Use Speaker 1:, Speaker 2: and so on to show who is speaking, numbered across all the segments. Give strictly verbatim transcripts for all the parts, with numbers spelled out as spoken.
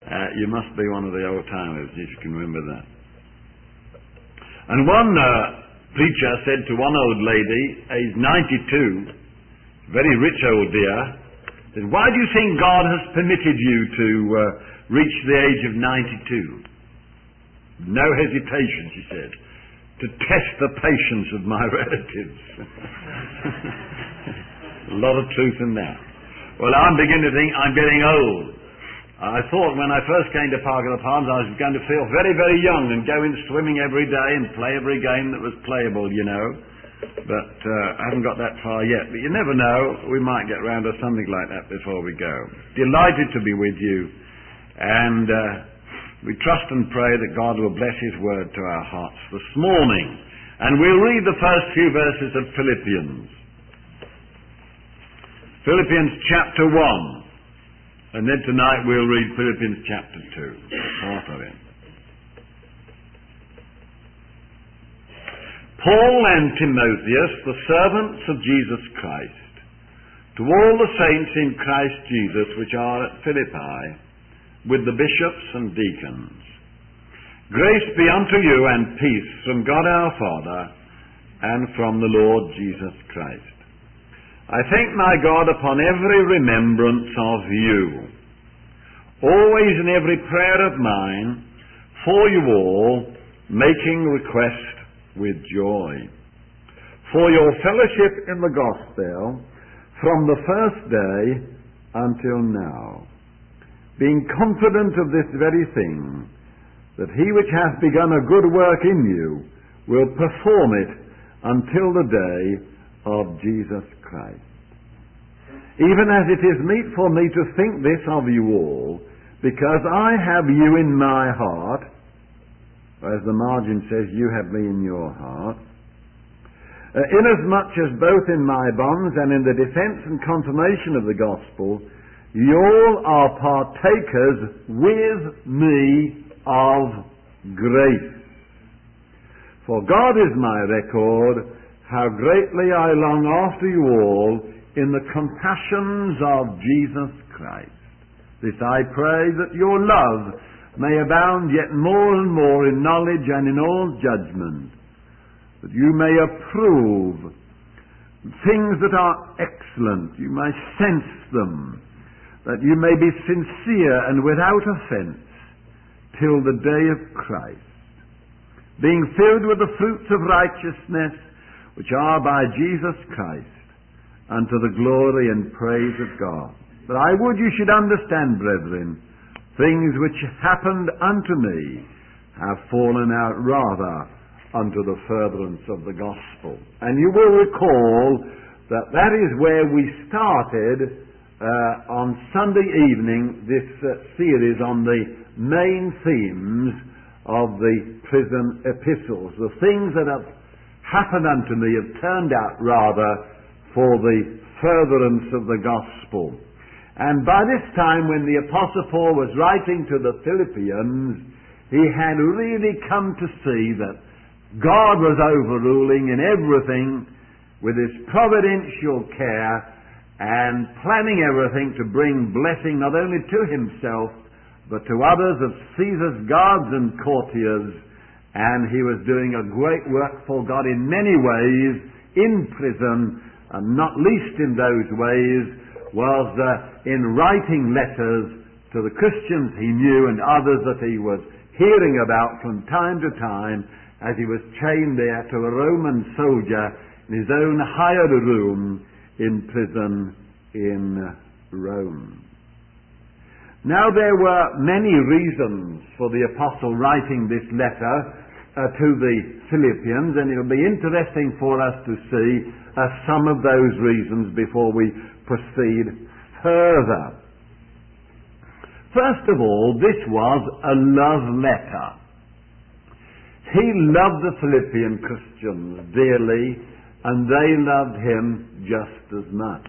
Speaker 1: Uh, you must be one of the old timers if you can remember that. And one uh, preacher said to one old lady, aged ninety-two, very rich old dear, said, "Why do you think God has permitted you to uh, reach the age of ninety-two? No hesitation," she said, "to test the patience of my relatives." A lot of truth in that. Well, I'm beginning to think I'm getting old. I thought when I first came to Park of the Palms I was going to feel very, very young and go in swimming every day and play every game that was playable, you know. But uh, I haven't got that far yet. But you never know, we might get round to something like that before we go. Delighted to be with you. And uh, we trust and pray that God will bless His word to our hearts this morning. And we'll read the first few verses of Philippians. Philippians chapter one. And then tonight we'll read Philippians chapter two, part of it. Paul and Timotheus, the servants of Jesus Christ, to all the saints in Christ Jesus which are at Philippi, with the bishops and deacons. Grace be unto you and peace from God our Father and from the Lord Jesus Christ. I thank my God upon every remembrance of you, always in every prayer of mine, for you all, making request with joy, for your fellowship in the gospel from the first day until now, being confident of this very thing, that he which hath begun a good work in you will perform it until the day of Jesus Christ. Even as it is meet for me to think this of you all, because I have you in my heart, as the margin says, you have me in your heart, uh, inasmuch as both in my bonds and in the defence and confirmation of the gospel, you all are partakers with me of grace. For God is my record, how greatly I long after you all in the compassions of Jesus Christ. This I pray, that your love may abound yet more and more in knowledge and in all judgment, that you may approve things that are excellent, you may sense them, that you may be sincere and without offence till the day of Christ, being filled with the fruits of righteousness which are by Jesus Christ, unto the glory and praise of God. But I would you should understand, brethren, things which happened unto me have fallen out rather unto the furtherance of the gospel. And you will recall that that is where we started uh, on Sunday evening this uh, series on the main themes of the prison epistles. The things that have happened unto me have turned out rather for the furtherance of the gospel. And by this time, when the Apostle Paul was writing to the Philippians, he had really come to see that God was overruling in everything with his providential care and planning everything to bring blessing not only to himself but to others of Caesar's guards and courtiers. And he was doing a great work for God in many ways in prison, and not least in those ways was uh, in writing letters to the Christians he knew and others that he was hearing about from time to time as he was chained there to a Roman soldier in his own hired room in prison in Rome. Now there were many reasons for the apostle writing this letter uh, to the Philippians, and it'll be interesting for us to see uh, some of those reasons before we proceed further. First of all, this was a love letter. He loved the Philippian Christians dearly, and they loved him just as much.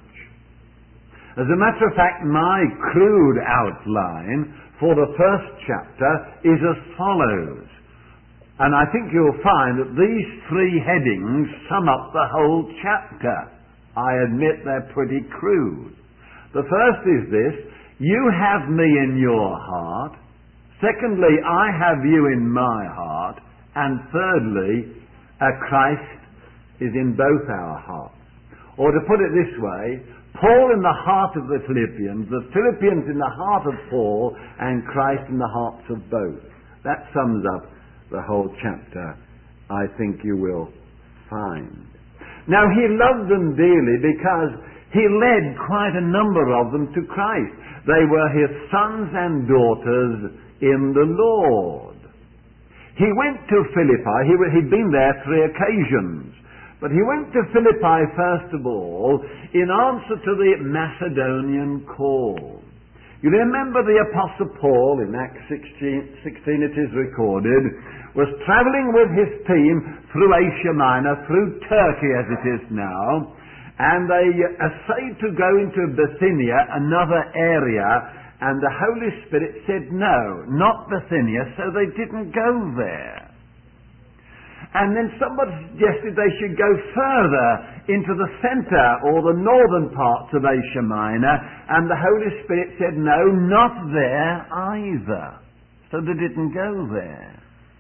Speaker 1: As a matter of fact, my crude outline for the first chapter is as follows. And I think you'll find that these three headings sum up the whole chapter. I admit they're pretty crude. The first is this:
Speaker 2: You have me in your heart. Secondly, I have you in my heart. And thirdly, uh, Christ is in both our hearts. Or to put it this way, Paul in the heart of the Philippians, the Philippians in the heart of Paul, and Christ in the hearts of both. That sums up the whole chapter, I think you will find. Now, he loved them dearly because he led quite a number of them to Christ. They were his sons and daughters in the Lord. He went to Philippi. He, he'd been there three occasions. But he went to Philippi, first of all, in answer to the Macedonian call. You remember the Apostle Paul, in Acts sixteen, sixteen it is recorded, was travelling with his team through Asia Minor, through Turkey as it is now, and they essayed to go into Bithynia, another area, and the Holy Spirit said no, not Bithynia, so they didn't go there. And then somebody suggested they should go further into the centre or the northern parts of Asia Minor, and the Holy Spirit said no, not there either. So they didn't go there.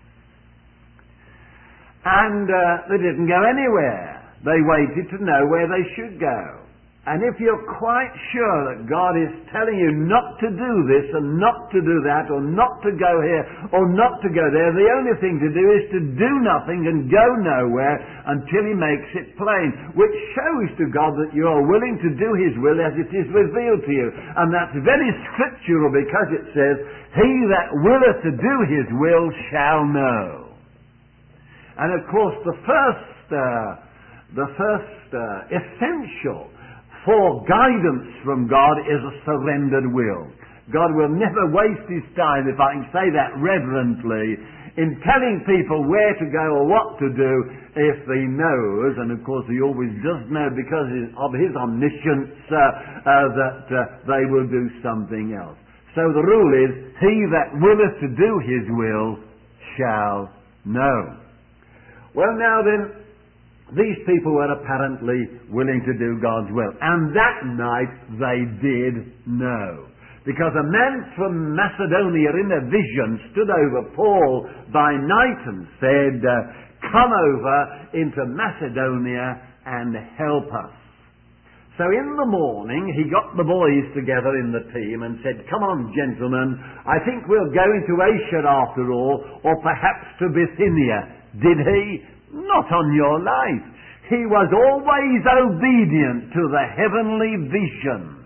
Speaker 2: And uh, they didn't go anywhere. They waited to know where they should go. And if you're quite sure that God is telling you not to do this and not to do that, or not to go here or not to go there, the only thing to do is to do nothing and go nowhere until he makes it plain, which shows to God that you are willing to do his will as it is revealed to you. And that's very scriptural, because it says, he that willeth to do his will shall know. And of course the first uh, the first uh, essential for guidance from God is a surrendered will. God will never waste his time, if I can say that reverently, in telling people where to go or what to do if he knows, and of course he always does know because of his omniscience, uh, uh, that uh, they will do something else. So the rule is, he that willeth to do his will shall know. Well, now then, these people were apparently willing to do God's will. And that night they did know. Because a man from Macedonia in a vision stood over Paul by night and said, uh, come over into Macedonia and help us. So in the morning he got the boys together in the team and said, come on gentlemen, I think we'll go into Asia after all, or perhaps to Bithynia. Did he? Not on your life. He was always obedient to the heavenly vision.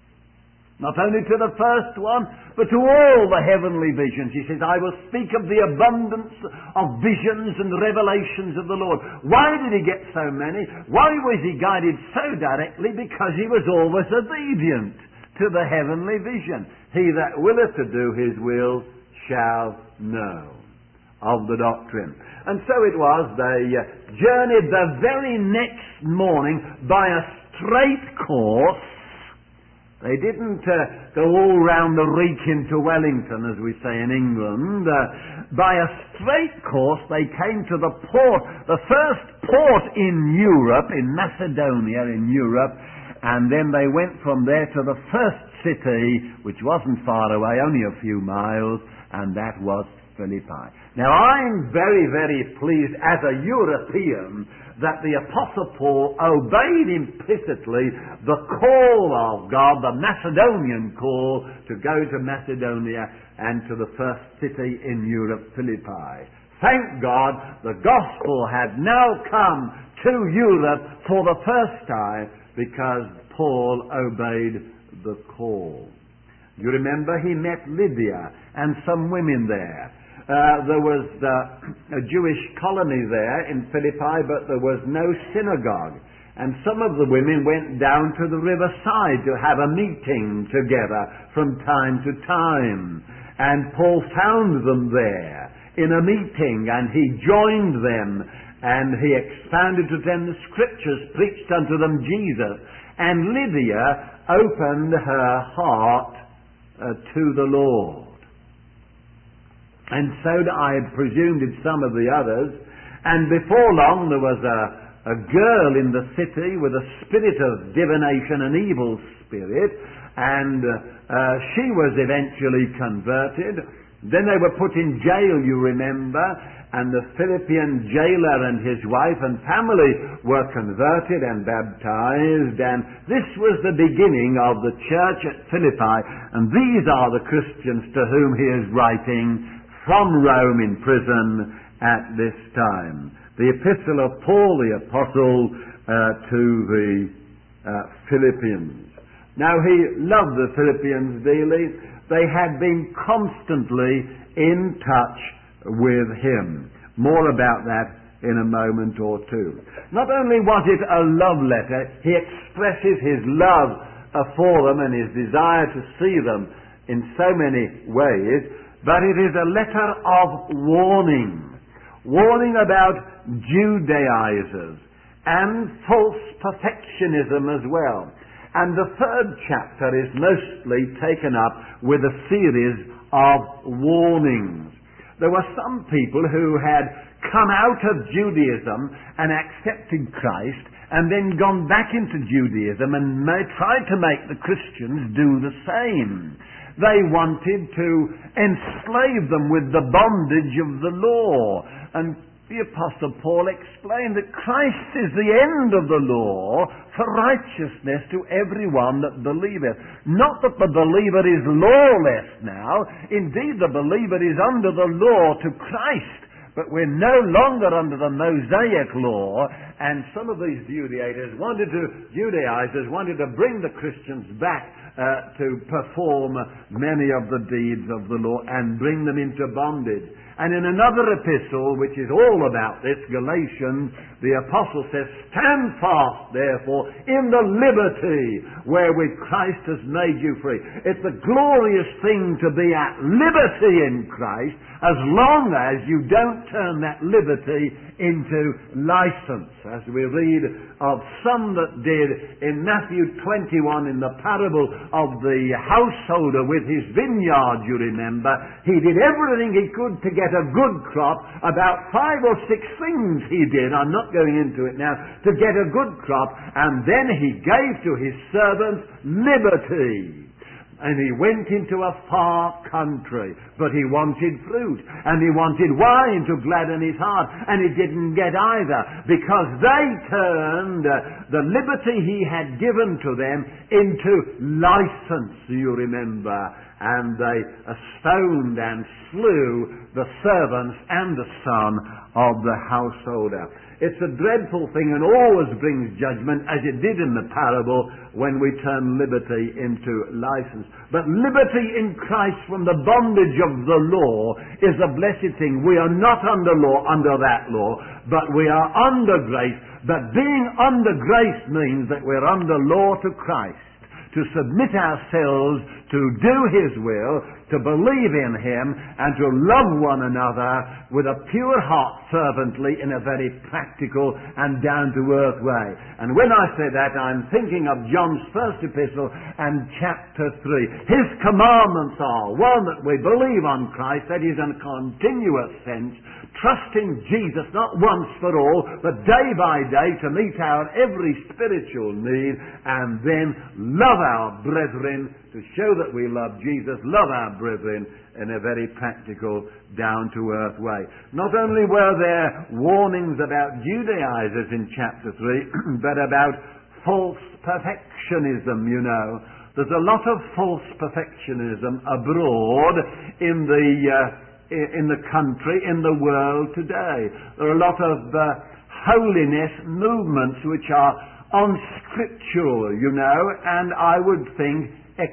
Speaker 2: Not only to the first one, but to all the heavenly visions. He says, I will speak of the abundance of visions and revelations of the Lord. Why did he get so many? Why was he guided so directly? Because he was always obedient to the heavenly vision. He that willeth to do his will shall know of the doctrine. And so it was, they uh, journeyed the very next morning by a straight course. They didn't uh, go all round the reek into Wellington, as we say in England. Uh, by a straight course, they came to the port, the first port in Europe, in Macedonia in Europe, and then they went from there to the first city, which wasn't far away, only a few miles, and that was Philippi. Now, I'm very, very pleased as a European that the Apostle Paul obeyed implicitly the call of God, the Macedonian call, to go to Macedonia and to the first city in Europe, Philippi. Thank God the gospel had now come to Europe for the first time because Paul obeyed the call. You remember he met Lydia and some women there. Uh, there was uh, a Jewish colony there in Philippi, but there was no synagogue. And some of the women went down to the riverside to have a meeting together from time to time. And Paul found them there in a meeting, and he joined them, and he expounded to them the scriptures, preached unto them Jesus. And Lydia opened her heart uh, to the Lord. And so I presumed did some of the others. And before long there was a, a girl in the city with a spirit of divination, an evil spirit. and uh, uh, she was eventually converted. Then they were put in jail, you remember, and the Philippian jailer and his wife and family were converted and baptized, and this was the beginning of the church at Philippi, and these are the Christians to whom he is writing from Rome in prison at this time. The epistle of Paul the Apostle uh, to the uh, Philippians. Now he loved the Philippians dearly. They had been constantly in touch with him. More about that in a moment or two. Not only was it a love letter, he expresses his love uh, for them and his desire to see them in so many ways, but it is a letter of warning. Warning about Judaizers and false perfectionism as well. And the third chapter is mostly taken up with a series of warnings. There were some people who had come out of Judaism and accepted Christ and then gone back into Judaism and may, tried to make the Christians do the same. They wanted to enslave them with the bondage of the law. And the Apostle Paul explained that Christ is the end of the law for righteousness to everyone that believeth. Not that the believer is lawless now. Indeed, the believer is under the law to Christ. But we're no longer under the Mosaic law, and some of these Judaizers wanted to, Judaizers wanted to bring the Christians back uh, to perform many of the deeds of the law and bring them into bondage. And in another epistle, which is all about this, Galatians, the apostle says, "Stand fast, therefore, in the liberty wherewith Christ has made you free." It's a glorious thing to be at liberty in Christ, as long as you don't turn that liberty into license, as we read of some that did in Matthew twenty-one in the parable of the householder with his vineyard, you remember. He did everything he could to get a good crop. About five or six things he did, I'm not going into it now, to get a good crop, and then he gave to his servants liberty. And he went into a far country, but he wanted fruit, and he wanted wine to gladden his heart, and he didn't get either, because they turned uh, the liberty he had given to them into license, you remember, and they uh, stoned and slew the servants and the son of the householder. It's a dreadful thing and always brings judgment, as it did in the parable, when we turn liberty into license. But liberty in Christ from the bondage of the law is a blessed thing. We are not under law, under that law, but we are under grace. But being under grace means that we're under law to Christ, to submit ourselves to do His will, to believe in Him, and to love one another with a pure heart fervently in a very practical and down-to-earth way. And when I say that, I'm thinking of John's first epistle and chapter three. His commandments are, one, that we believe on Christ, that is in a continuous sense, trusting Jesus not once for all, but day by day to meet our every spiritual need, and then love our brethren, to show that we love Jesus, love our brethren in a very practical, down-to-earth way. Not only were there warnings about Judaizers in chapter three, but about false perfectionism, you know. There's a lot of false perfectionism abroad in the uh, in the country, in the world today. There are a lot of uh, holiness movements which are unscriptural, you know, and I would think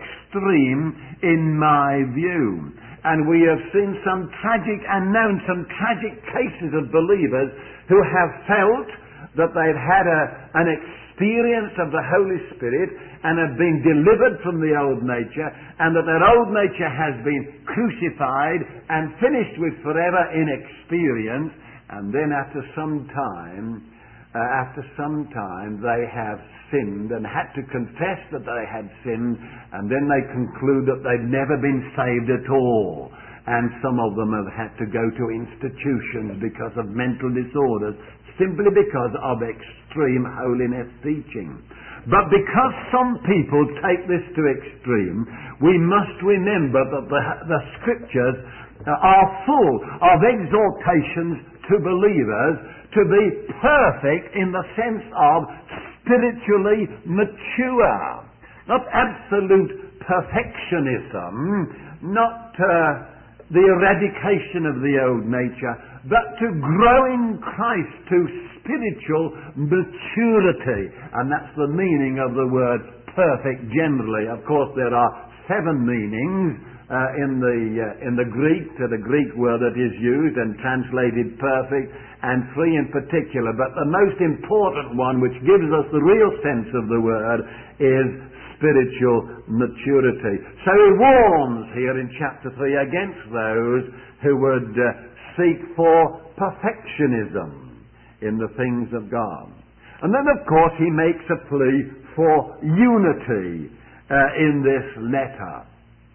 Speaker 2: extreme in my view. And we have seen some tragic and known some tragic cases of believers who have felt that they've had a, an experience of the Holy Spirit and have been delivered from the old nature, and that their old nature has been crucified and finished with forever in experience, and then after some time Uh, after some time they have sinned and had to confess that they had sinned, and then they conclude that they've never been saved at all. And some of them have had to go to institutions because of mental disorders, simply because of extreme holiness teaching. But because some people take this to extreme, we must remember that the, the Scriptures are full of exhortations to believers to be perfect in the sense of spiritually mature. Not absolute perfectionism, not uh, the eradication of the old nature, but to grow in Christ to spiritual maturity. And that's the meaning of the word perfect generally. Of course, there are seven meanings uh, in the uh, in the Greek, to the Greek word that is used and translated perfect, and three in particular. But the most important one, which gives us the real sense of the word, is spiritual maturity. So he warns here in chapter three against those who would uh, seek for perfectionism in the things of God. And then, of course, he makes a plea for unity uh, in this letter.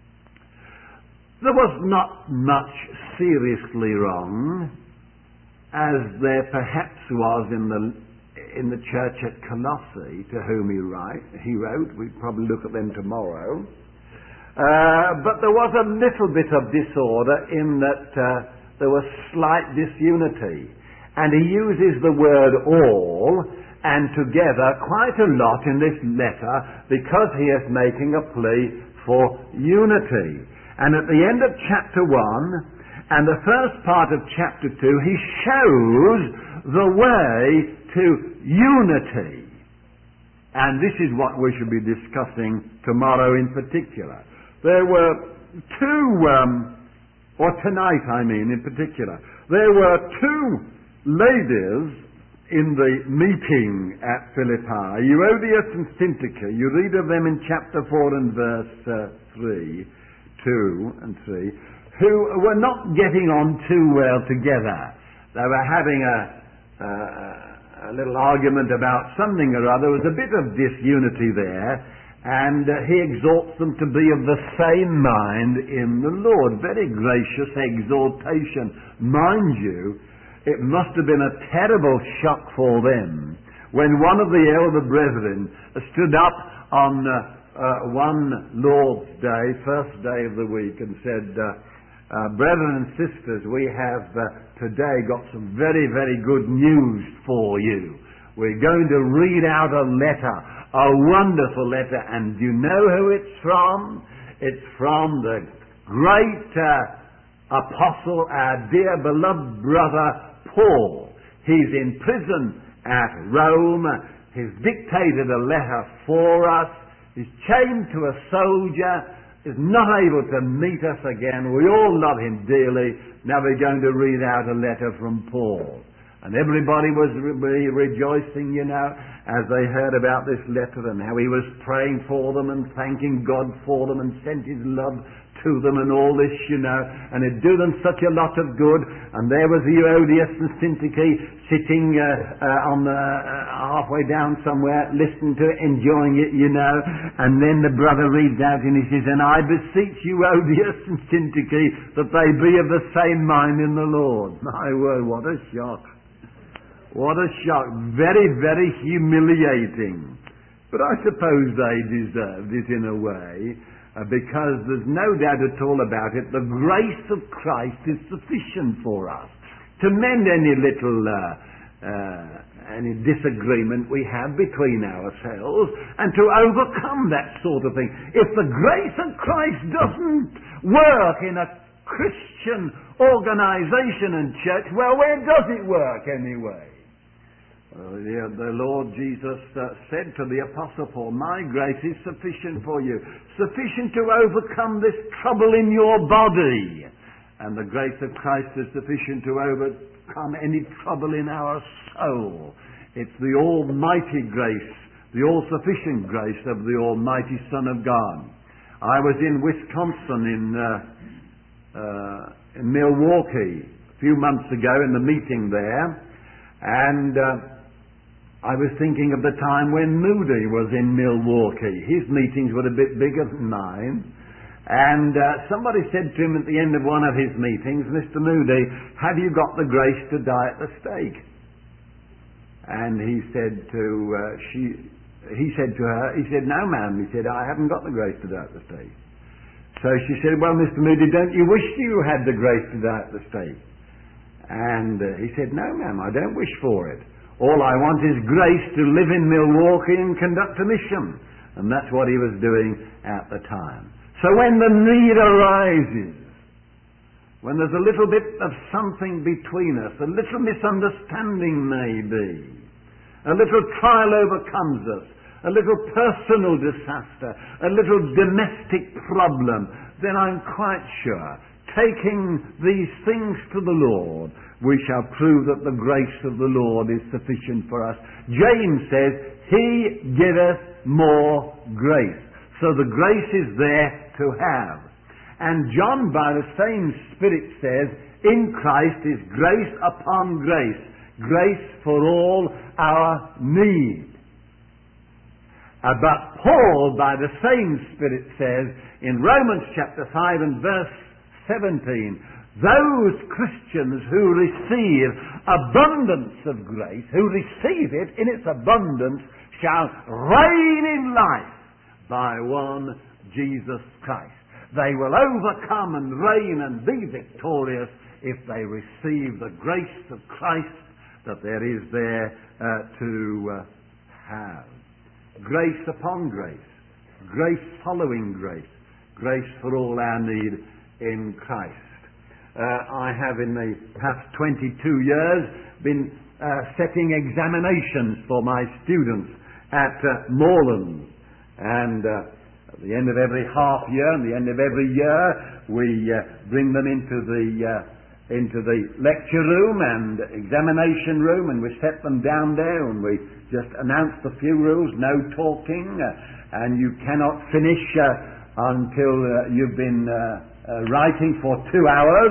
Speaker 2: There was not much seriously wrong, as there perhaps was in the in the church at Colossae, to whom he write, he wrote. We'll probably look at them tomorrow. Uh, but there was a little bit of disorder in that uh, there was slight disunity. And he uses the word all and together quite a lot in this letter because he is making a plea for unity. And at the end of chapter one and the first part of chapter two, he shows the way to unity. And this is what we should be discussing tomorrow in particular. There were two, um, or tonight I mean in particular, there were two ladies in the meeting at Philippi, Euodias and Syntyche. You read of them in chapter four and verse uh, three, two and three, who were not getting on too well together. They were having a, uh, a little argument about something or other. There was a bit of disunity there, and uh, he exhorts them to be of the same mind in the Lord. Very gracious exhortation. Mind you, it must have been a terrible shock for them when one of the elder brethren stood up on uh, uh, one Lord's Day, first day of the week, and said, uh, uh, brethren and sisters, we have uh, today got some very, very good news for you. We're going to read out a letter, a wonderful letter, and do you know who it's from? It's from the great uh, apostle, our dear beloved brother Paul. He's in prison at Rome. He's dictated a letter for us. He's chained to a soldier. He's not able to meet us again. We all love him dearly. Now we're going to read out a letter from Paul. And everybody was re- rejoicing, you know, as they heard about this letter and how he was praying for them and thanking God for them and sent his love to them and all this, you know, and it'd do them such a lot of good. And there was Euodias and Syntyche sitting uh, uh, on the uh, halfway down somewhere, listening to it, enjoying it, you know. And then the brother reads out and he says, "And I beseech Euodias and Syntyche that they be of the same mind in the Lord." My word, what a shock! What a shock! Very, very humiliating. But I suppose they deserved it in a way. Uh, because there's no doubt at all about it, the grace of Christ is sufficient for us to mend any little uh, uh, any disagreement we have between ourselves and to overcome that sort of thing. If the grace of Christ doesn't work in a Christian organization and church, well, where does it work anyway? Uh, the, the Lord Jesus uh, said to the Apostle Paul, "My grace is sufficient for you, sufficient to overcome this trouble in your body." And the grace of Christ is sufficient to overcome any trouble in our soul. It's the almighty grace, the all-sufficient grace of the almighty Son of God. I was in Wisconsin, in, uh, uh, in Milwaukee, a few months ago in the meeting there, and Uh, I was thinking of the time when Moody was in Milwaukee. His meetings were a bit bigger than mine. And uh, somebody said to him at the end of one of his meetings, "Mister Moody, have you got the grace to die at the stake?" And he said to uh, she, he said to her, he said, no, ma'am. He said, I haven't got the grace to die at the stake. So she said, well, Mister Moody, don't you wish you had the grace to die at the stake? And uh, he said, no, ma'am, I don't wish for it. All I want is grace to live in Milwaukee and conduct a mission. And that's what he was doing at the time. So when the need arises, when there's a little bit of something between us, a little misunderstanding maybe, a little trial overcomes us, a little personal disaster, a little domestic problem, then I'm quite sure, taking these things to the Lord, we shall prove that the grace of the Lord is sufficient for us. James says, He giveth more grace. So the grace is there to have. And John, by the same Spirit, says, in Christ is grace upon grace, grace for all our need. Uh, but Paul, by the same Spirit, says in Romans chapter five and verse seventeen, those Christians who receive abundance of grace, who receive it in its abundance, shall reign in life by one Jesus Christ. They will overcome and reign and be victorious if they receive the grace of Christ that there is there uh, to uh, have. Grace upon grace, grace following grace, grace for all our need in Christ. Uh, I have in the past twenty-two years been uh, setting examinations for my students at uh, Moreland, and uh, at the end of every half year and the end of every year we uh, bring them into the uh, into the lecture room and examination room, and we set them down there and we just announce the few rules: no talking, uh, and you cannot finish uh, until uh, you've been uh, Uh, writing for two hours,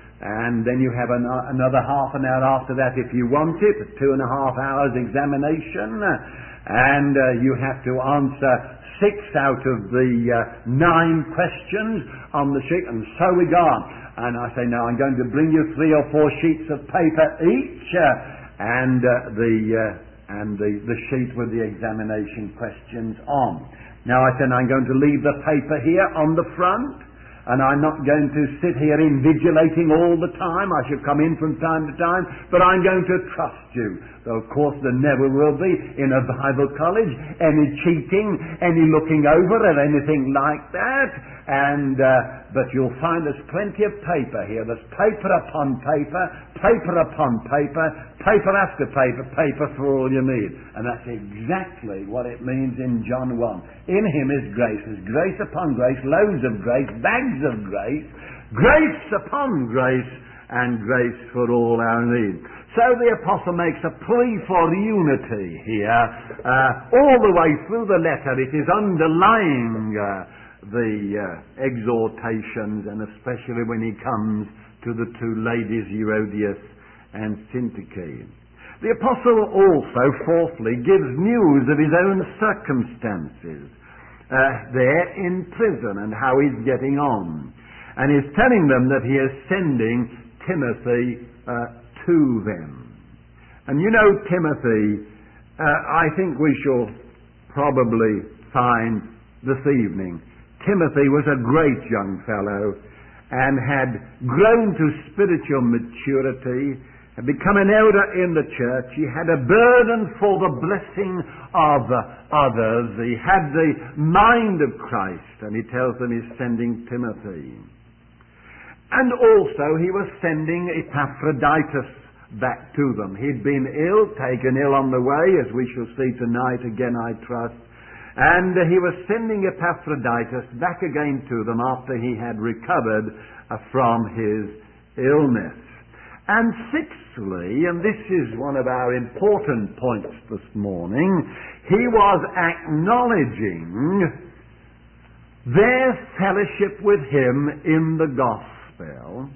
Speaker 2: and then you have an, uh, another half an hour after that if you want it, a two and a half hours examination, and uh, you have to answer six out of the uh, nine questions on the sheet, and so we go on. And I say, now I'm going to bring you three or four sheets of paper each, uh, and uh, the uh, and the, the sheet with the examination questions on. Now I said, I'm going to leave the paper here on the front, and I'm not going to sit here invigilating all the time. I shall come in from time to time, but I'm going to trust you. Though, of course, there never will be in a Bible college any cheating, any looking over at anything like that. And uh, but you'll find there's plenty of paper here. There's paper upon paper, paper upon paper, paper after paper, paper for all you need. And that's exactly what it means in John one. In Him is grace. There's grace upon grace, loads of grace, bags of grace, grace upon grace, and grace for all our need. So the Apostle makes a plea for unity here. Uh, all the way through the letter it is underlying uh, the uh, exhortations, and especially when he comes to the two ladies, Herodias and Syntyche. The Apostle also, fourthly, gives news of his own circumstances uh, there in prison and how he's getting on. And he's telling them that he is sending Timothy uh, to them. And you know, Timothy, uh, I think we shall probably find this evening, Timothy was a great young fellow and had grown to spiritual maturity, had become an elder in the church. He had a burden for the blessing of others. He had the mind of Christ, and he tells them he's sending Timothy. And also he was sending Epaphroditus back to them. He'd been ill, taken ill on the way, as we shall see tonight again, I trust. And he was sending Epaphroditus back again to them after he had recovered uh, from his illness. And sixthly, and this is one of our important points this morning, he was acknowledging their fellowship with him in the gospel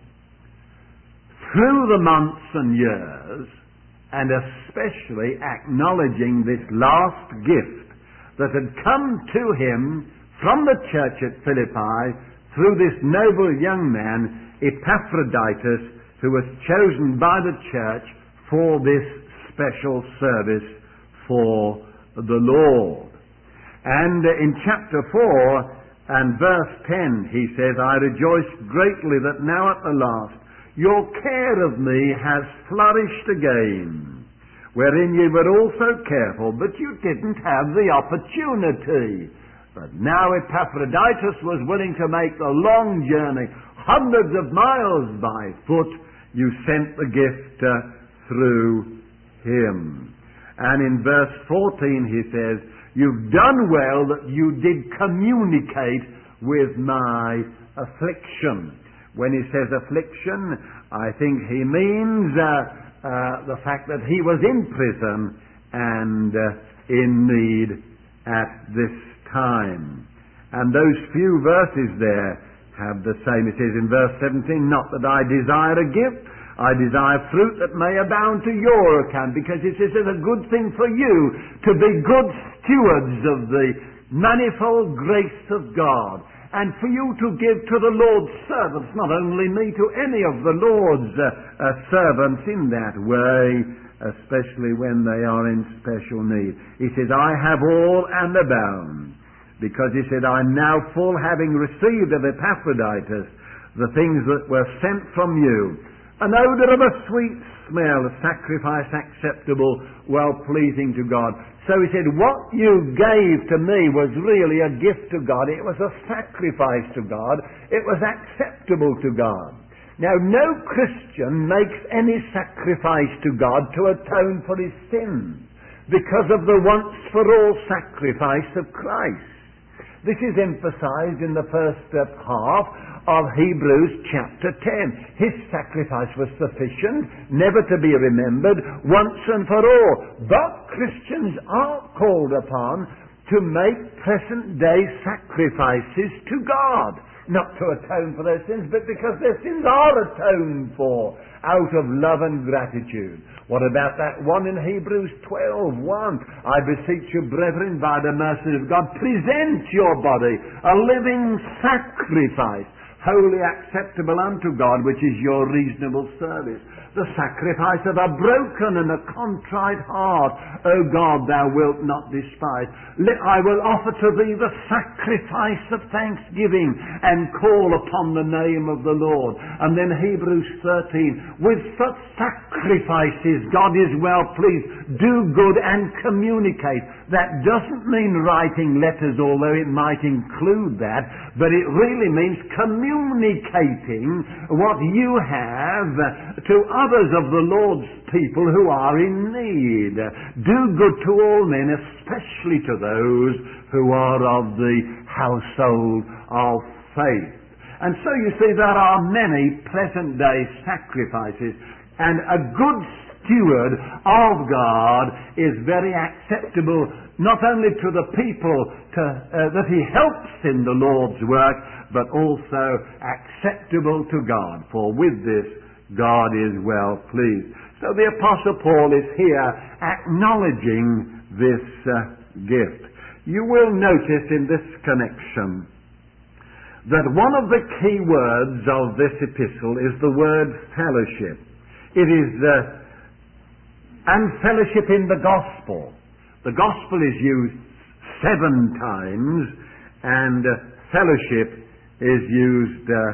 Speaker 2: through the months and years, and especially acknowledging this last gift that had come to him from the church at Philippi through this noble young man, Epaphroditus, who was chosen by the church for this special service for the Lord. And in chapter four and verse ten he says, I rejoice greatly that now at the last your care of me has flourished again, wherein ye were also careful, but you didn't have the opportunity. But now Epaphroditus was willing to make the long journey, hundreds of miles by foot. You sent the gift uh, through him. And in verse fourteen he says, you've done well that you did communicate with my affliction. When he says affliction, I think he means uh, uh, the fact that he was in prison and uh, in need at this time. And those few verses there have the same. It says in verse seventeen, not that I desire a gift, I desire fruit that may abound to your account, because it says it's a good thing for you to be good stewards of the manifold grace of God, and for you to give to the Lord's servants, not only me, to any of the Lord's uh, uh, servants in that way, especially when they are in special need. He says, I have all and abound, because he said, I'm now full, having received of Epaphroditus the things that were sent from you, an odour of a sweet smell, a sacrifice acceptable, well-pleasing to God. So he said, what you gave to me was really a gift to God. It was a sacrifice to God. It was acceptable to God. Now, no Christian makes any sacrifice to God to atone for his sins because of the once-for-all sacrifice of Christ. This is emphasized in the first uh, half of Hebrews chapter ten. His sacrifice was sufficient, never to be remembered, once and for all. But Christians are called upon to make present-day sacrifices to God. Not to atone for their sins, but because their sins are atoned for out of love and gratitude. What about that one in Hebrews twelve one? I beseech you, brethren, by the mercy of God, present your body a living sacrifice, wholly acceptable unto God, which is your reasonable service. The sacrifice of a broken and a contrite heart, O God, thou wilt not despise. I will offer to thee the sacrifice of thanksgiving and call upon the name of the Lord. And then Hebrews thirteen, with such sacrifices God is well pleased. Do good and communicate. That doesn't mean writing letters, although it might include that, but it really means communicating what you have to others of the Lord's people who are in need. Do good to all men, especially to those who are of the household of faith. And so you see there are many present-day sacrifices, and a good steward of God is very acceptable not only to the people to, uh, that he helps in the Lord's work, but also acceptable to God, for with this God is well pleased. So the Apostle Paul is here acknowledging this uh, gift. You will notice in this connection that one of the key words of this epistle is the word fellowship. It is uh, and fellowship in the gospel. The gospel is used seven times, and uh, fellowship is used uh,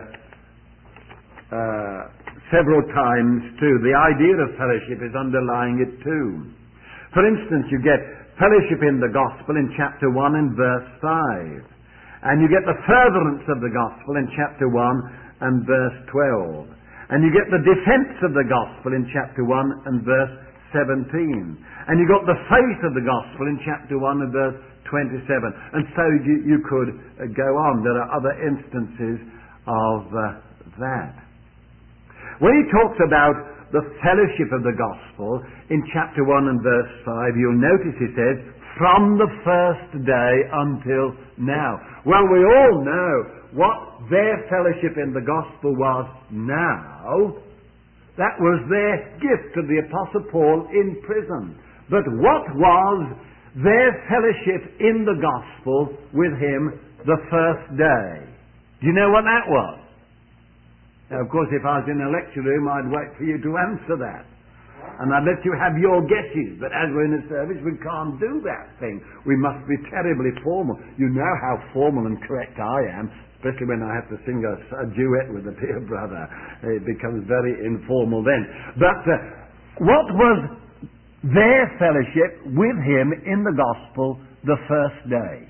Speaker 2: uh, several times too. The idea of fellowship is underlying it too. For instance, you get fellowship in the gospel in chapter one and verse five. And you get the furtherance of the gospel in chapter one and verse twelve. And you get the defense of the gospel in chapter one and verse seventeen. And you got the faith of the gospel in chapter one and verse twenty-seven. And so you, you could uh, go on. There are other instances of uh, that. When he talks about the fellowship of the gospel in chapter one and verse five, you'll notice he says, from the first day until now. Well, we all know what their fellowship in the gospel was now. That was their gift to the Apostle Paul in prison. But what was their fellowship in the gospel with him the first day? Do you know what that was? Now, of course, if I was in a lecture room, I'd wait for you to answer that. and I'd let you have your guesses, but as we're in a service, we can't do that thing. We must be terribly formal. You know how formal and correct I am, especially when I have to sing a, a duet with a dear brother. It becomes very informal then. But uh, what was their fellowship with him in the gospel the first day?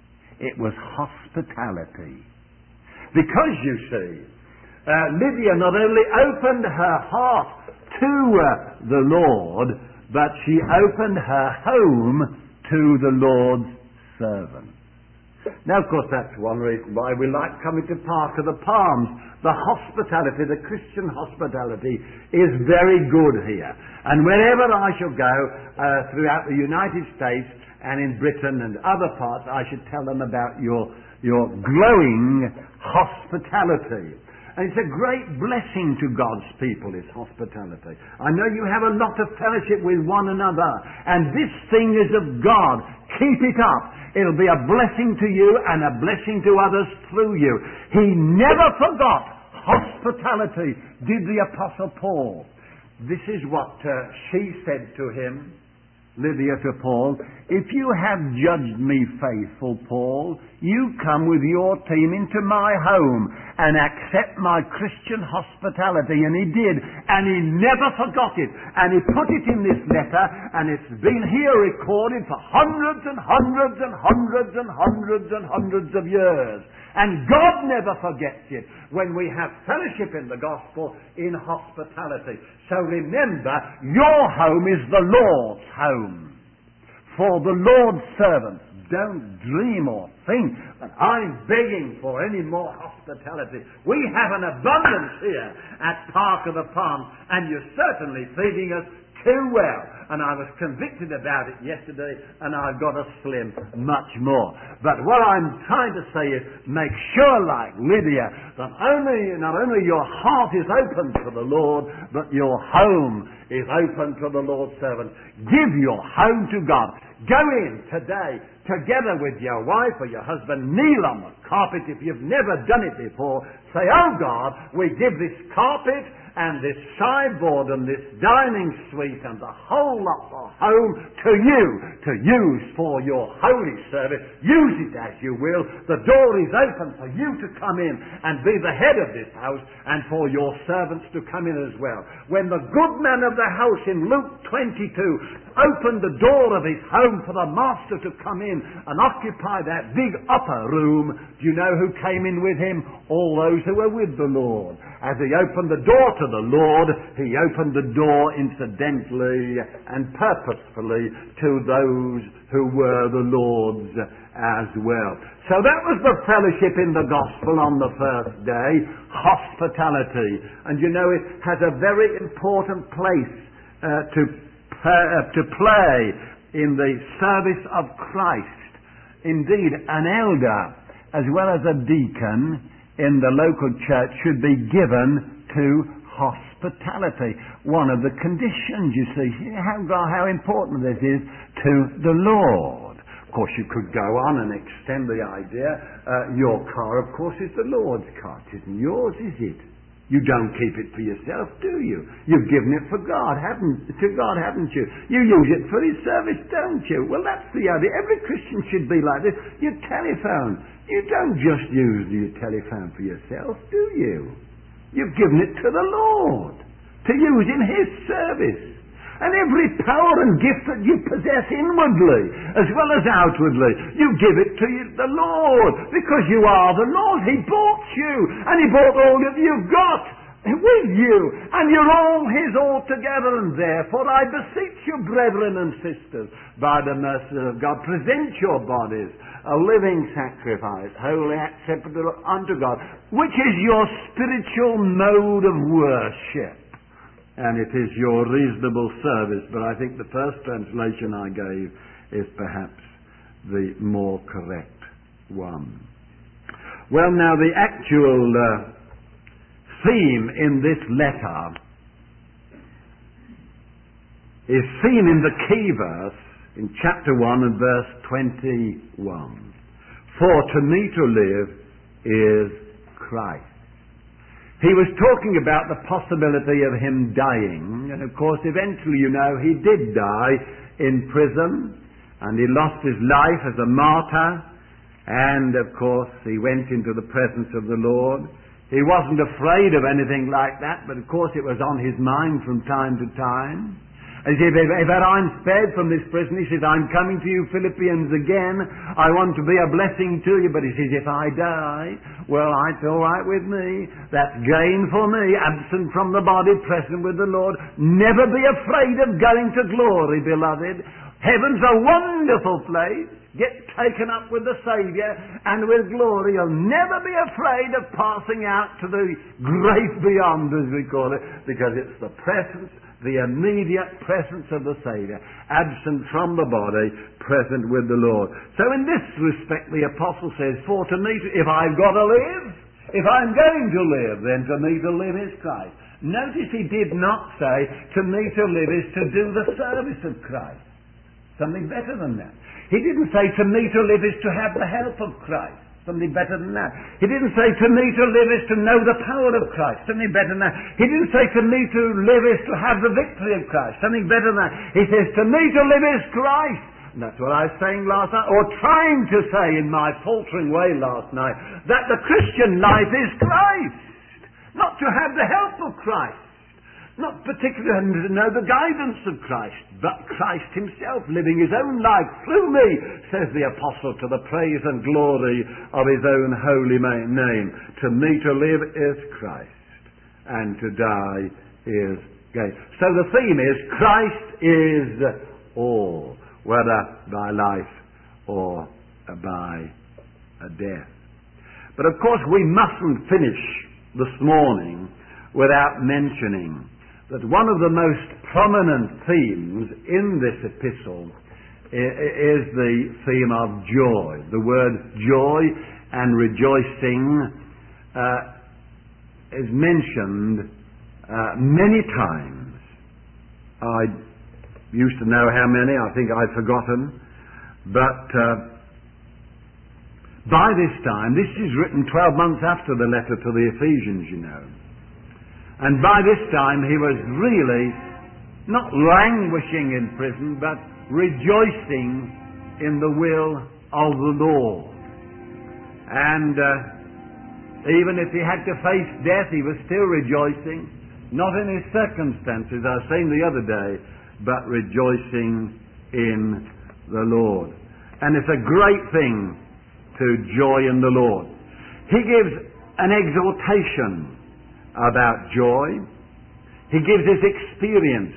Speaker 2: It was hospitality. Because, you see, uh, Lydia not only opened her heart to uh, the Lord, but she opened her home to the Lord's servant. Now, of course, that's one reason why we like coming to Park of the Palms. The hospitality, the Christian hospitality, is very good here. And wherever I shall go uh, throughout the United States and in Britain and other parts, I should tell them about your, your glowing hospitality. And it's a great blessing to God's people, is hospitality. I know you have a lot of fellowship with one another, and this thing is of God. Keep it up. It'll be a blessing to you and a blessing to others through you. He never forgot hospitality, did the Apostle Paul. This is what uh, she said to him, Lydia to Paul. If you have judged me faithful, Paul, you come with your team into my home and accept my Christian hospitality. And he did. And he never forgot it. And he put it in this letter, and it's been here recorded for hundreds and hundreds and hundreds and hundreds and hundreds of years. And God never forgets it when we have fellowship in the gospel in hospitality. So remember, your home is the Lord's home. For the Lord's servants, don't dream or think that I'm begging for any more hospitality. We have an abundance here at Park of the Palms, and you're certainly feeding us too well. And I was convicted about it yesterday, and I've got a slim much more. But what I'm trying to say is, make sure, like Lydia, that only, not only your heart is open to the Lord, but your home is open to the Lord's servant. Give your home to God. Go in today, together with your wife or your husband, kneel on the carpet if you've never done it before. Say, oh God, we give this carpet and this sideboard and this dining suite and the whole lot of home to you, to use for your holy service. Use it as you will. The door is open for you to come in and be the head of this house, and for your servants to come in as well. When the good man of the house in Luke twenty-two opened the door of his home for the master to come in and occupy that big upper room, do you know who came in with him? All those who were with the Lord. As he opened the door to the Lord, he opened the door incidentally and purposefully to those who were the Lord's as well. So that was the fellowship in the gospel on the first day, hospitality. And you know, it has a very important place uh, to, uh, to play in the service of Christ. Indeed, an elder as well as a deacon in the local church should be given to hospitality. One of the conditions, you see, how, how important this is to the Lord. Of course, you could go on and extend the idea. Uh, your car, of course, is the Lord's car. It isn't yours, is it? You don't keep it for yourself, do you? You've given it for God, haven't to God, haven't you? You use it for His service, don't you? Well, that's the idea. Every Christian should be like this. Your telephone. You don't just use your telephone for yourself, do you? You've given it to the Lord to use in His service. And every power and gift that you possess inwardly as well as outwardly, you give it to the Lord, because you are the Lord. He bought you, and He bought all that you've got with you, and you're all His altogether. And therefore I beseech you, brethren and sisters, by the mercy of God, present your bodies a living sacrifice, wholly acceptable unto God, which is your spiritual mode of worship. And it is your reasonable service. But I think the first translation I gave is perhaps the more correct one. Well, now the actual uh, theme in this letter is seen in the key verse in chapter one and verse twenty-one. For to me to live is Christ. He was talking about the possibility of him dying, and of course eventually, you know, he did die in prison, and he lost his life as a martyr, and of course he went into the presence of the Lord. He wasn't afraid of anything like that, but of course it was on his mind from time to time. As if, if, if I'm spared from this prison, he says, I'm coming to you, Philippians, again. I want to be a blessing to you. But he says, if I die, well, it's all right with me. That's gain for me. Absent from the body, present with the Lord. Never be afraid of going to glory, beloved. Heaven's a wonderful place. Get taken up with the Saviour and with glory. You'll never be afraid of passing out to the great beyond, as we call it, because it's the presence, the immediate presence of the Saviour, absent from the body, present with the Lord. So in this respect, the Apostle says, for to me, if I've got to live, if I'm going to live, then to me to live is Christ. Notice he did not say, to me to live is to do the service of Christ. Something better than that. He didn't say, to me to live is to have the help of Christ. Something better than that. He didn't say, to me to live is to know the power of Christ. Something better than that. He didn't say, to me to live is to have the victory of Christ. Something better than that. He says, to me to live is Christ. And that's what I was saying last night, or trying to say in my faltering way last night, that the Christian life is Christ. Not to have the help of Christ. Not particularly to know the guidance of Christ, but Christ himself living his own life through me, says the Apostle, to the praise and glory of his own holy name. To me to live is Christ, and to die is gain. So the theme is, Christ is all, whether by life or by death. But of course we mustn't finish this morning without mentioning that one of the most prominent themes in this epistle is the theme of joy. The word joy and rejoicing uh, is mentioned uh, many times. I used to know how many, I think I've forgotten, but uh, by this time, this is written twelve months after the letter to the Ephesians, you know. And by this time he was really not languishing in prison, but rejoicing in the will of the Lord. And uh, even if he had to face death, he was still rejoicing, not in his circumstances, I was saying the other day, but rejoicing in the Lord. And it's a great thing to joy in the Lord. He gives an exhortation about joy. He gives his experience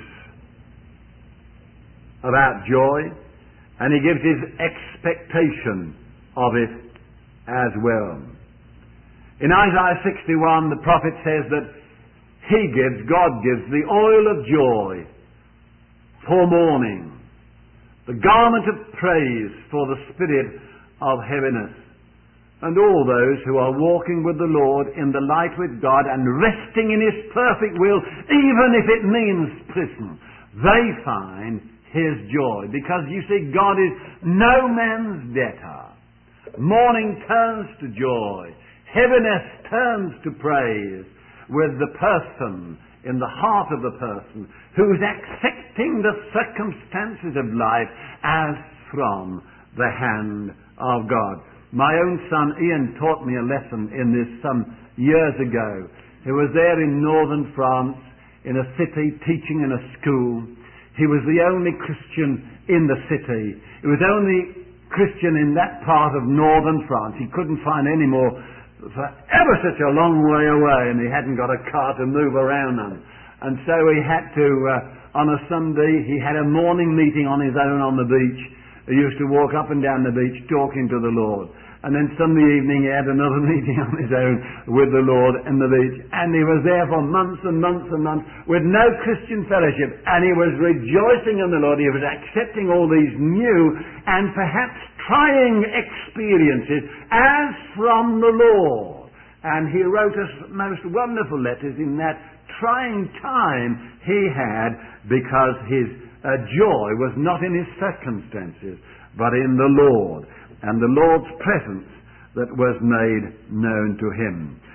Speaker 2: about joy, and he gives his expectation of it as well. In Isaiah sixty-one, the prophet says that he gives, God gives, the oil of joy for mourning, the garment of praise for the spirit of heaviness. And all those who are walking with the Lord in the light with God and resting in his perfect will, even if it means prison, they find his joy. Because you see, God is no man's debtor. Mourning turns to joy. Heaviness turns to praise with the person, in the heart of the person, who is accepting the circumstances of life as from the hand of God. My own son Ian taught me a lesson in this some years ago. He was there in northern France, in a city, teaching in a school. He was the only Christian in the city. He was only Christian in that part of northern France. He couldn't find any more for ever such a long way away, and he hadn't got a car to move around on. And so he had to, uh, on a Sunday, he had a morning meeting on his own on the beach. He used to walk up and down the beach talking to the Lord. And then Sunday evening he had another meeting on his own with the Lord in the beach. And he was there for months and months and months with no Christian fellowship. And he was rejoicing in the Lord. He was accepting all these new and perhaps trying experiences as from the Lord. And he wrote us most wonderful letters in that trying time he had, because his uh, joy was not in his circumstances, but in the Lord, and the Lord's presence that was made known to him.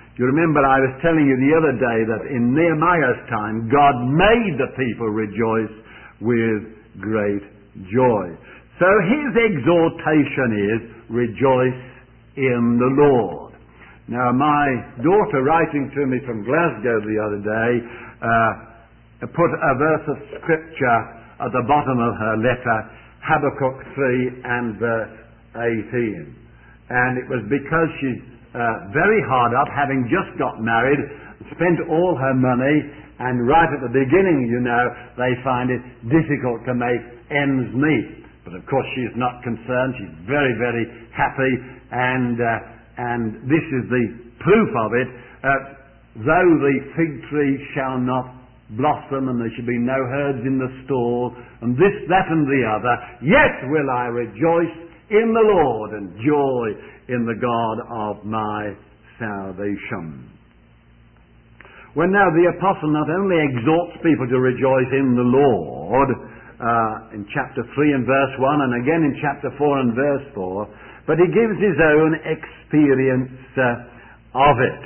Speaker 2: You remember I was telling you the other day that in Nehemiah's time, God made the people rejoice with great joy. So his exhortation is, rejoice in the Lord. Now my daughter, writing to me from Glasgow the other day, uh, put a verse of scripture at the bottom of her letter, Habakkuk three and verse eighteen. And it was because she's uh, very hard up, having just got married, spent all her money, and right at the beginning, you know, they find it difficult to make ends meet. But of course she's not concerned. She's very, very happy, and uh, and this is the proof of it. Uh, though the fig tree shall not blossom, and there shall be no herds in the stall, and this, that, and the other, yet will I rejoice in the Lord, and joy in the God of my salvation. Well, now the apostle not only exhorts people to rejoice in the Lord, uh, in chapter three and verse one, and again in chapter four and verse four, but he gives his own experience uh, of it.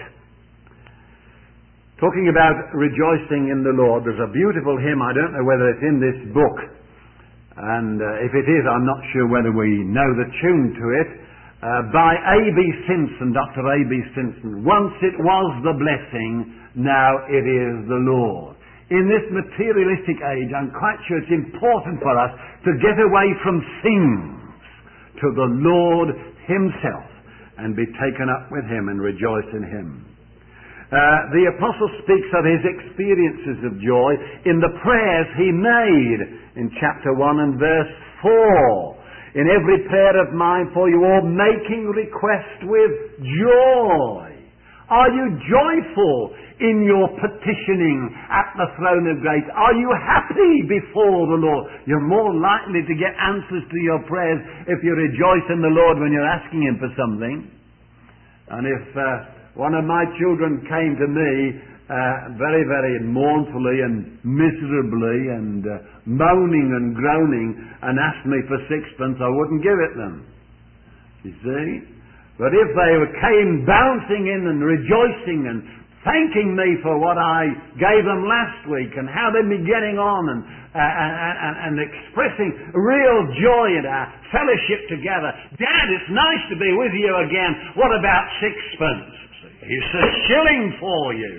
Speaker 2: Talking about rejoicing in the Lord, there's a beautiful hymn, I don't know whether it's in this book, and uh, if it is, I'm not sure whether we know the tune to it, uh, by A B Simpson, Doctor A B Simpson. Once it was the blessing, now it is the Lord. In this materialistic age, I'm quite sure it's important for us to get away from things to the Lord himself and be taken up with him and rejoice in him. Uh, the apostle speaks of his experiences of joy in the prayers he made in chapter one and verse four. In every prayer of mine for you all, making request with joy. Are you joyful in your petitioning at the throne of grace? Are you happy before the Lord? You're more likely to get answers to your prayers if you rejoice in the Lord when you're asking him for something. And if uh, one of my children came to me uh, very, very mournfully and miserably and uh, moaning and groaning and asked me for sixpence, I wouldn't give it them. You see? But if they came bouncing in and rejoicing and thanking me for what I gave them last week and how they'd been getting on and, uh, and, and, and expressing real joy in our fellowship together. Dad, it's nice to be with you again. What about sixpence? It's a shilling for you.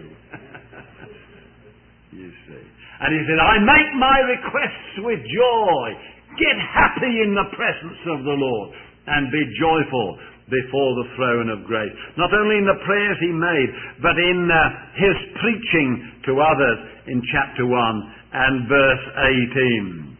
Speaker 2: You see. And he said, I make my requests with joy. Get happy in the presence of the Lord and be joyful before the throne of grace. Not only in the prayers he made, but in uh, his preaching to others in chapter one and verse eighteen.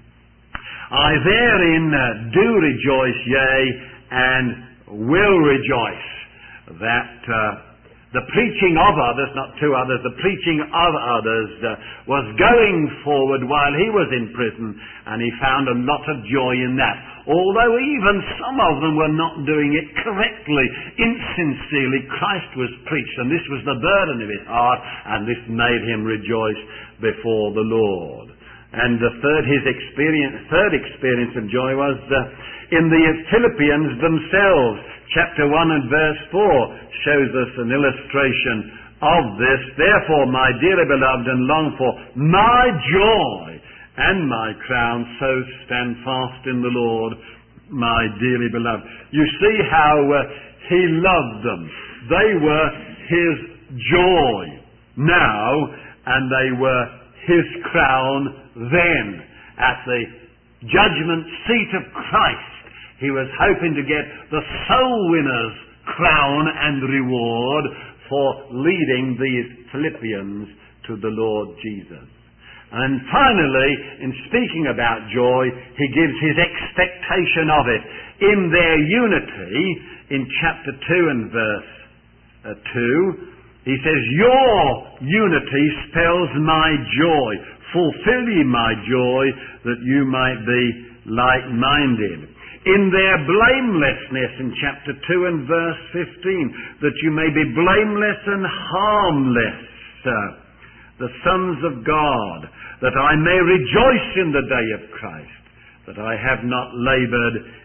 Speaker 2: I therein uh, do rejoice, yea, and will rejoice, that uh, the preaching of others, not to others, the preaching of others uh, was going forward while he was in prison, and he found a lot of joy in that. Although even some of them were not doing it correctly, insincerely, Christ was preached, and this was the burden of his heart, and this made him rejoice before the Lord. And the third, his experience, third experience of joy was uh, in the Philippians themselves. Chapter one and verse four shows us an illustration of this. Therefore, my dearly beloved and longed for, my joy and my crown, so stand fast in the Lord, my dearly beloved. You see how uh, he loved them. They were his joy now, and they were his crown then. At the judgment seat of Christ, he was hoping to get the soul winner's crown and reward for leading these Philippians to the Lord Jesus. And finally, in speaking about joy, he gives his expectation of it. In their unity, in chapter two and verse uh, two, he says, your unity spells my joy. Fulfill ye my joy, that you might be like-minded. In their blamelessness, in chapter two and verse fifteen, that you may be blameless and harmless, uh, the sons of God, that I may rejoice in the day of Christ, that I have not labored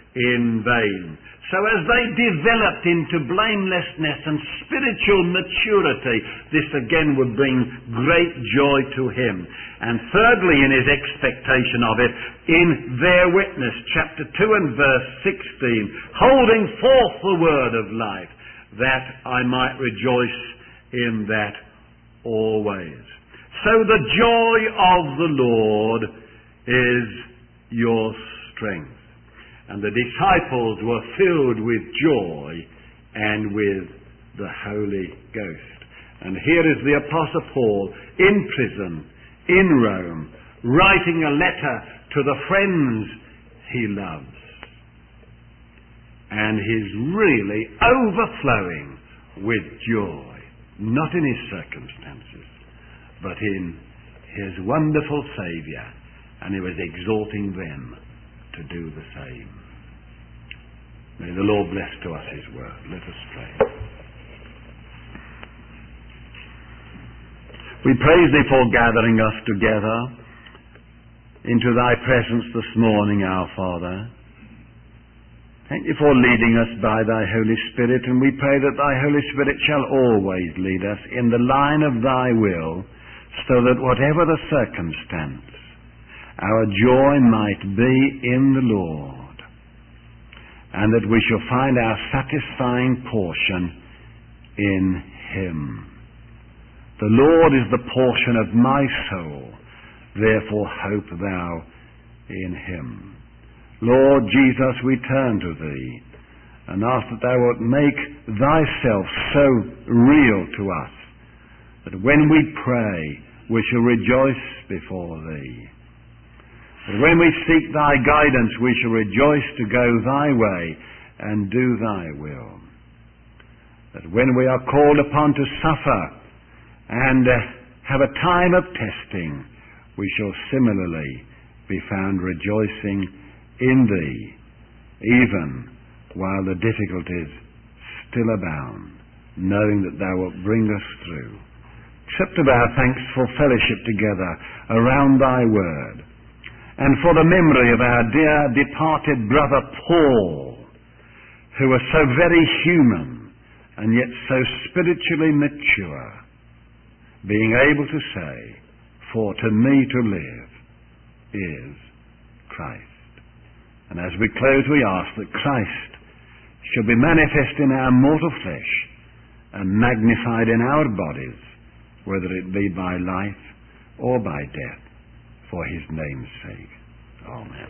Speaker 1: in vain. So as they developed into blamelessness and spiritual maturity, this again would bring great joy to him. And thirdly, in his expectation of it, in their witness, chapter two and verse sixteen, holding forth the word of life, that I might rejoice in that always. So the joy of the Lord is your strength. And the disciples were filled with joy and with the Holy Ghost. And here is the Apostle Paul in prison, in Rome, writing a letter to the friends he loves. And he's really overflowing with joy, not in his circumstances, but in his wonderful Saviour. And he was exhorting them to do the same. May the Lord bless to us his word. Let us pray. We praise thee for gathering us together into thy presence this morning, our Father. Thank you for leading us by thy Holy Spirit, and we pray that thy Holy Spirit shall always lead us in the line of thy will, so that whatever the circumstance, our joy might be in the Lord, and that we shall find our satisfying portion in him. The Lord is the portion of my soul, therefore hope thou in him. Lord Jesus, we turn to thee and ask that thou wilt make thyself so real to us that when we pray we shall rejoice before thee. That when we seek thy guidance we shall rejoice to go thy way and do thy will. That when we are called upon to suffer and uh, have a time of testing, we shall similarly be found rejoicing in thee, even while the difficulties still abound, knowing that thou wilt bring us through. Accept of our thanks for fellowship together around thy word, and for the memory of our dear departed brother Paul, who was so very human and yet so spiritually mature, being able to say, for to me to live is Christ. And as we close, we ask that Christ shall be manifest in our mortal flesh and magnified in our bodies, whether it be by life or by death, for his name's sake. Amen.